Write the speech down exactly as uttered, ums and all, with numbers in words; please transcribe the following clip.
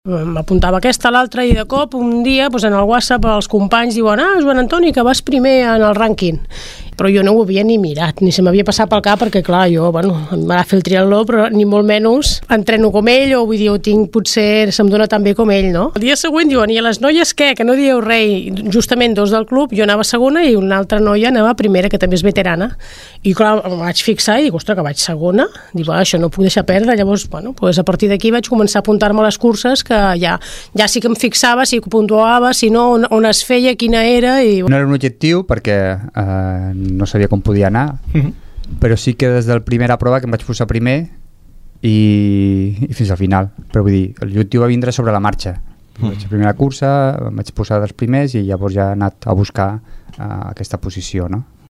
M'apuntava aquesta, l'altra, i de cop un dia doncs en el WhatsApp els companys diuen ah, Joan Antoni, que vas primer en el rànquing. Però jo no ho havia ni mirat, ni se m'havia passat pel cap, perquè clar, jo, bueno, em va fer el triatló, però ni molt menys entreno com ell, o vull dir, ho tinc, potser se'm dona tan bé com ell, no? El dia següent diuen, i a les noies què? Que no dieu res. Justament dos del club, jo anava segona i una altra noia anava primera, que també és veterana. I clar, em vaig fixar i dic, ostres, que vaig segona. Dic, ah, això no ho puc deixar perdre. Llavors, bueno, doncs a partir d'aquí vaig començar a apuntar-me a les curses, que ja, ja sí que em fixava, sí que puntuava, si no, on, on es feia, quina era. I... No era un objectiu perquè eh, no sabia com podia anar, mm-hmm. però sí que des de la primera prova que em vaig posar primer i, i fins al final. Però vull dir, l'objectiu va vindre sobre la marxa. Mm. Vaig a primera cursa, em vaig posar dels primers i llavors ja he anat a buscar uh, aquesta posició, no?